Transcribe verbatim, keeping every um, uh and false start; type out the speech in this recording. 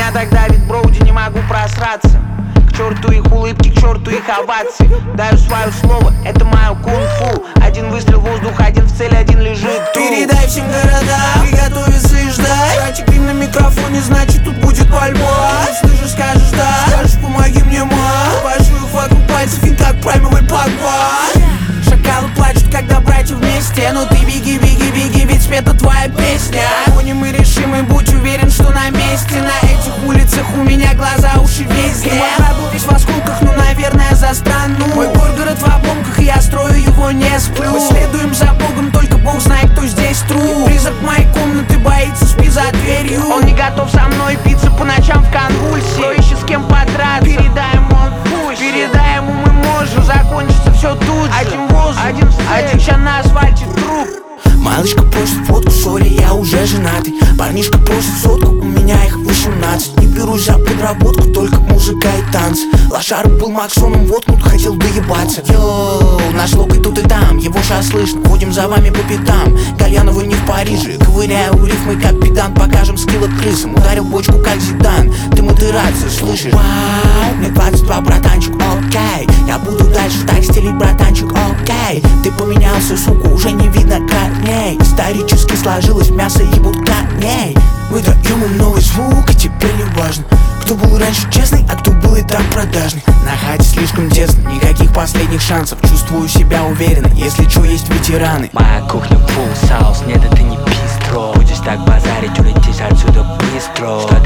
меня так давит броуди, не могу просраться. К черту их улыбки, к черту их овации. Даю свое слово, это мое кунг-фу. Один выстрел в воздух, один в цель, один лежит труп. Передай всем городам, приготовиться и ждать. Братик Рим на микрофоне, значит тут будет пальба. Слышишь, скажешь да, скажешь помоги мне, ма. Пашу их вокруг пальцев, и как праймовый Погба. Шакалы плачут, когда братья вместе. Но ты беги, беги, беги, ведь это твоя песня. Гоним мы решим, и будь уверен, что на месте. На этих улицах у меня глаза, уши везде. Мой брат был весь в осколках, ну, наверное, за страну. Мой город в обломках, и я строю его, не сплю. Мы следуем за Богом, только Бог знает, кто здесь тру. Призрак моей комнаты боится, спи за дверью. Он не готов со мной биться по ночам в конвульсии. Кто ищет с кем подраться, передай ему, он пусть. Передай ему, мы можем, закончится все тут же. Один воздух, один, один ща на асфальте труп. Малышка просит фотку, сори, я уже женатый. Парнишка просит сотку, у меня их восемнадцать. Не берусь за подработку, только музыка и танцы. Лошар был Максоном, воткнут, хотел доебаться. Йоу, наш локоть тут и там, его шаг слышно. Ходим за вами по пятам, Гальянову не в Париже. Ковыряю рифмы, как педант, покажем скилл от крысам. Ударил бочку, как Зидан, ты модерацию слышишь? Вау, мне двадцать два, братанчик, окей. Я буду дальше так стелить, братанчик, окей. Ты поменялся, сука, уже не видно корней. Исторически сложилось, мясо ебут коней. Мы даем им новый звук, и теперь не важно, кто был раньше честный, а кто был и так продажный. На хате слишком тесно, никаких последних шансов. Чувствую себя уверенно, если чё, есть ветераны. Моя кухня full соус, нет, это не бистро. Будешь так базарить, улетишь отсюда быстро. Что